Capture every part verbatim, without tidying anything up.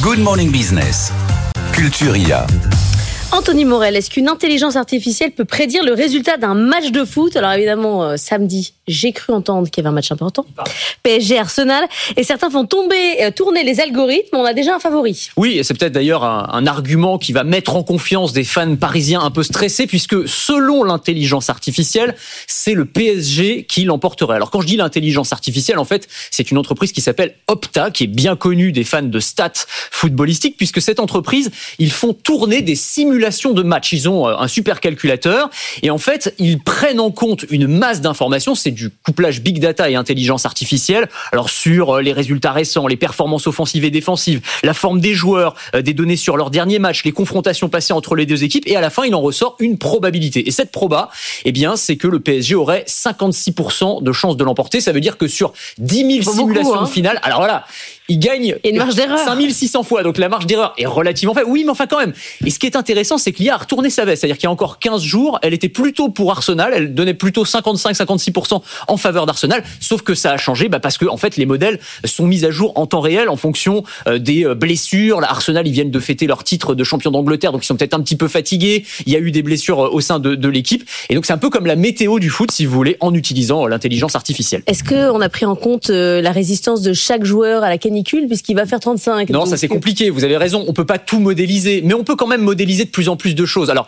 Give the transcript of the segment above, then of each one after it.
Good Morning Business, Culture I A. Anthony Morel, est-ce qu'une intelligence artificielle peut prédire le résultat d'un match de foot ? Alors évidemment, euh, samedi, j'ai cru entendre qu'il y avait un match important. P S G Arsenal. Et certains font tomber, euh, tourner les algorithmes. On a déjà un favori. Oui, et c'est peut-être d'ailleurs un, un argument qui va mettre en confiance des fans parisiens un peu stressés, puisque selon l'intelligence artificielle, c'est le P S G qui l'emporterait. Alors quand je dis l'intelligence artificielle, en fait, c'est une entreprise qui s'appelle Opta, qui est bien connue des fans de stats footballistiques, puisque cette entreprise, ils font tourner des simulations de matchs. Ils ont un super calculateur et en fait, ils prennent en compte une masse d'informations. C'est du couplage big data et intelligence artificielle. Alors sur les résultats récents, les performances offensives et défensives, la forme des joueurs, des données sur leurs derniers matchs, les confrontations passées entre les deux équipes, et à la fin, il en ressort une probabilité. Et cette proba, eh bien, c'est que le P S G aurait cinquante-six pour cent de chances de l'emporter. Ça veut dire que sur dix mille simulations beaucoup, hein. finales, alors voilà, il gagne une marge d'erreur. cinq mille six cents fois, donc la marge d'erreur est relativement faible. Oui, mais enfin quand même. Et ce qui est intéressant, c'est que l'I A a retourné sa veste. C'est-à-dire qu'il y a encore quinze jours, elle était plutôt pour Arsenal, elle donnait plutôt cinquante-cinq à cinquante-six pour cent en faveur d'Arsenal, sauf que ça a changé bah parce que en fait les modèles sont mis à jour en temps réel en fonction des blessures. Là, Arsenal, ils viennent de fêter leur titre de champion d'Angleterre, donc ils sont peut-être un petit peu fatigués. Il y a eu des blessures au sein de, de l'équipe, et donc c'est un peu comme la météo du foot, si vous voulez, en utilisant l'intelligence artificielle. Est-ce qu'on a pris en compte la résistance de chaque joueur à la canicule, puisqu'il va faire trente-cinq. Non, ça c'est compliqué, vous avez raison, on peut pas tout modéliser, mais on peut quand même modéliser de plus en plus de choses. Alors,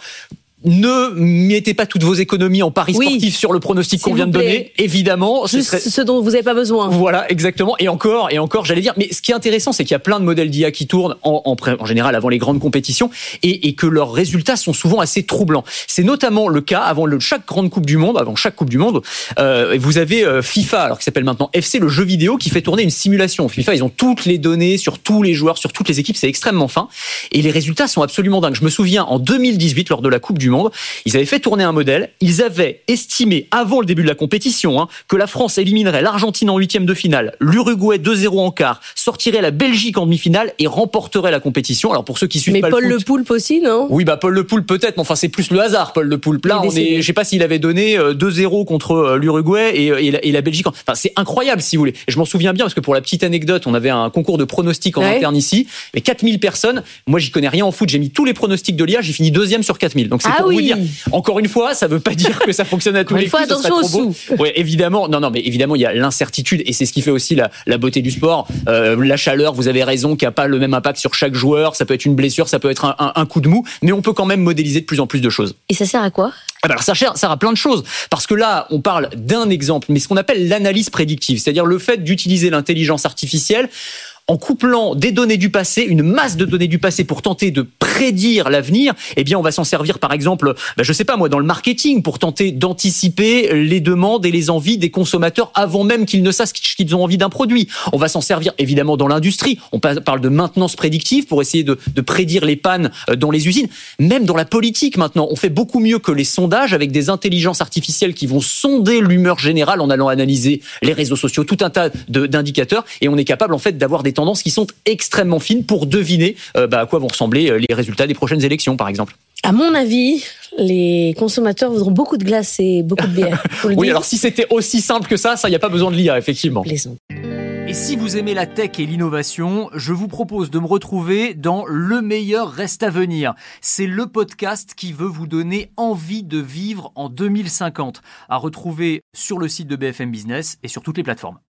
ne mettez pas toutes vos économies en paris oui. sportifs sur le pronostic qu'on vient de donner, évidemment. Juste ce, serait... ce dont vous n'avez pas besoin. Voilà, exactement. Et encore, et encore, j'allais dire. Mais ce qui est intéressant, c'est qu'il y a plein de modèles d'I A qui tournent en, en, en général avant les grandes compétitions, et, et que leurs résultats sont souvent assez troublants. C'est notamment le cas avant le, chaque grande Coupe du Monde, avant chaque Coupe du Monde. Euh, vous avez euh, FIFA, alors qui s'appelle maintenant F C, le jeu vidéo, qui fait tourner une simulation. FIFA, ils ont toutes les données sur tous les joueurs, sur toutes les équipes. C'est extrêmement fin, et les résultats sont absolument dingues. Je me souviens en deux mille dix-huit, lors de la Coupe du Monde, ils avaient fait tourner un modèle. Ils avaient estimé, avant le début de la compétition, hein, que la France éliminerait l'Argentine en huitième de finale, l'Uruguay deux zéro en quart, sortirait la Belgique en demi-finale et remporterait la compétition. Alors pour ceux qui suivent mais pas Paul le foot, Le Poulpe aussi, non ? Oui, bah Paul Le Poulpe peut-être, mais enfin c'est plus le hasard. Paul Le Poulpe, là, on est, je sais pas s'il avait donné deux zéro contre l'Uruguay et, et, la, et la Belgique. Enfin, c'est incroyable, si vous voulez. Et je m'en souviens bien parce que pour la petite anecdote, on avait un concours de pronostics en ouais. interne ici, et quatre mille personnes. Moi, j'y connais rien en foot. J'ai mis tous les pronostics de l'I A. J'ai fini deuxième sur quatre mille. Donc c'est ah pour oui. vous dire. Encore une fois, ça veut pas dire que ça fonctionne à tous les fois, coups. attention aux sous. Ouais, évidemment. Non, non, mais évidemment, il y a l'incertitude, et c'est ce qui fait aussi la, la beauté du sport. Euh, la chaleur, vous avez raison, qui a pas le même impact sur chaque joueur. Ça peut être une blessure, ça peut être un, un, un coup de mou, mais on peut quand même modéliser de plus en plus de choses. Et ça sert à quoi ? Ah ben alors ça sert, ça sert à plein de choses, parce que là, on parle d'un exemple, mais ce qu'on appelle l'analyse prédictive, c'est-à-dire le fait d'utiliser l'intelligence artificielle en couplant des données du passé, une masse de données du passé pour tenter de prédire l'avenir. Eh bien, on va s'en servir, par exemple, ben, je sais pas moi, dans le marketing, pour tenter d'anticiper les demandes et les envies des consommateurs avant même qu'ils ne sachent qu'ils ont envie d'un produit. On va s'en servir, évidemment, dans l'industrie. On parle de maintenance prédictive pour essayer de, de prédire les pannes dans les usines. Même dans la politique, maintenant, on fait beaucoup mieux que les sondages avec des intelligences artificielles qui vont sonder l'humeur générale en allant analyser les réseaux sociaux, tout un tas de, d'indicateurs, et on est capable, en fait, d'avoir des tendances qui sont extrêmement fines pour deviner euh, bah, à quoi vont ressembler les résultats des prochaines élections, par exemple. À mon avis, les consommateurs voudront beaucoup de glace et beaucoup de bière. Oui, dire. Alors si c'était aussi simple que ça, ça, il n'y a pas besoin de l'I A, effectivement. Plaisant. Et si vous aimez la tech et l'innovation, je vous propose de me retrouver dans Le meilleur reste à venir. C'est le podcast qui veut vous donner envie de vivre en deux mille cinquante. À retrouver sur le site de B F M Business et sur toutes les plateformes.